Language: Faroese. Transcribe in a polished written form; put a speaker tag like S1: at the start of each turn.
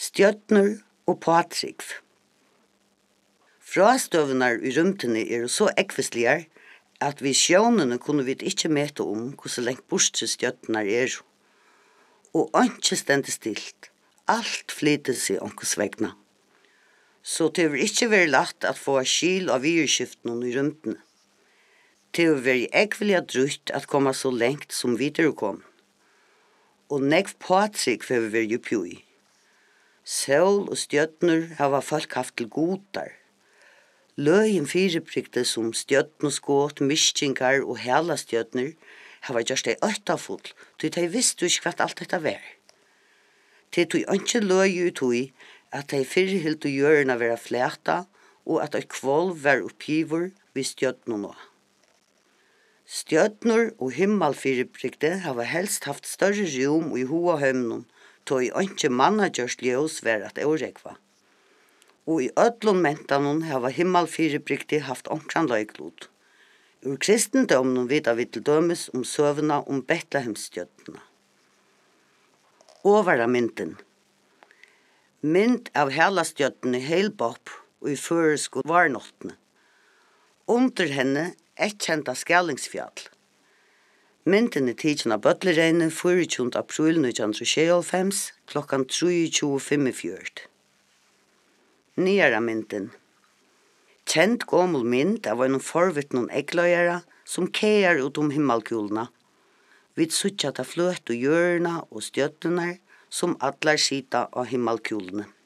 S1: Stjörnur og påtrykv. Frastøvnar I rymtene så ekvisligar at vi sjónene kunne vi ikke mete hvordan lengt bortre stjörnar Og ikke stendte stilt. Alt flyter seg omkurs vegna. Så det vil ikke være lagt at få skil av vireskiften I rymtene. Det vil være ekvelig drutt at komme så lengt som videre kom. Og nekv påtrykv vil være uppjui. Sol og stjörnur hava folk haft til godar. Løgin fyrirbrygde som stjörnuskot, miskingar og hela stjörnur hava gjørst dei øttafull, til dei visste ikke hva alt dette var. Til tog ikke løg ut hui at dei fyrhildu jørna vera fleta og at eit kvolv var oppgivur vid stjörnun nå. Stjörnur og himmelfyrirbrygde hava helst haft større rum I hoa hømnun, tog ikke mannagjørst ljós var at årekva. Og I öllum mentanon hava himmelfyrirbrygde haft omkran løyklod. Ur kristendomnum vita vi til dømes søvna Betlehemsstjörnuna. Ovara mynden. Mynd av hela stjörnuna heilbopp og I føresku varnottene. Under henne kjenta skalingsfjall. Mynden tidsen av Bøtlereine 24. april 1995 klokkan 23:45. Nyara mynden. Kjent gommel mynd av en forvittnon eggløyere som keier ut himmelkulene. Vi suttja ta fløt og hjørna og stjøttener som allar sita av himmelkulene.